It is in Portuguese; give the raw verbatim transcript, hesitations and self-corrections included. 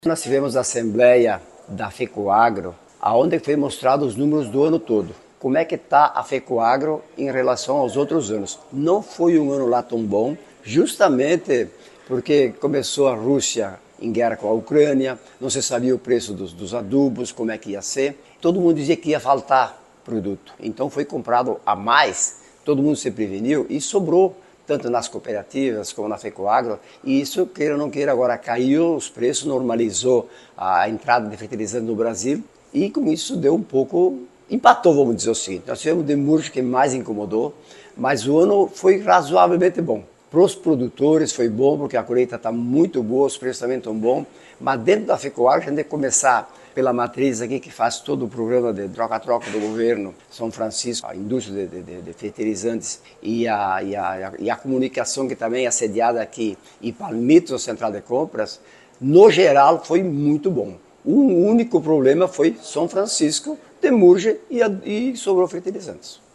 Nós tivemos a assembleia da FECOAGRO, onde foi mostrado os números do ano todo. Como é que está a FECOAGRO em relação aos outros anos? Não foi um ano lá tão bom, justamente porque começou a Rússia em guerra com a Ucrânia, não se sabia o preço dos, dos adubos, como é que ia ser. Todo mundo dizia que ia faltar produto, então foi comprado a mais, todo mundo se preveniu e sobrou, tanto nas cooperativas como na FECOAGRO, e isso, queira ou não queira, agora caiu os preços, normalizou a entrada de fertilizantes no Brasil, e com isso deu um pouco, empatou, vamos dizer o seguinte. Nós tivemos o demurge que mais incomodou, mas o ano foi razoavelmente bom. Para os produtores foi bom, porque a colheita está muito boa, os preços também estão bons, mas dentro da FECOAGRO a gente tem que começar pela matriz aqui que faz todo o programa de troca-troca do governo, São Francisco, a indústria de, de, de fertilizantes e a, e, a, e a comunicação que também é assediada aqui, e Palmitos, a central de compras, no geral foi muito bom. O único problema foi São Francisco, demurge e, e sobrou fertilizantes.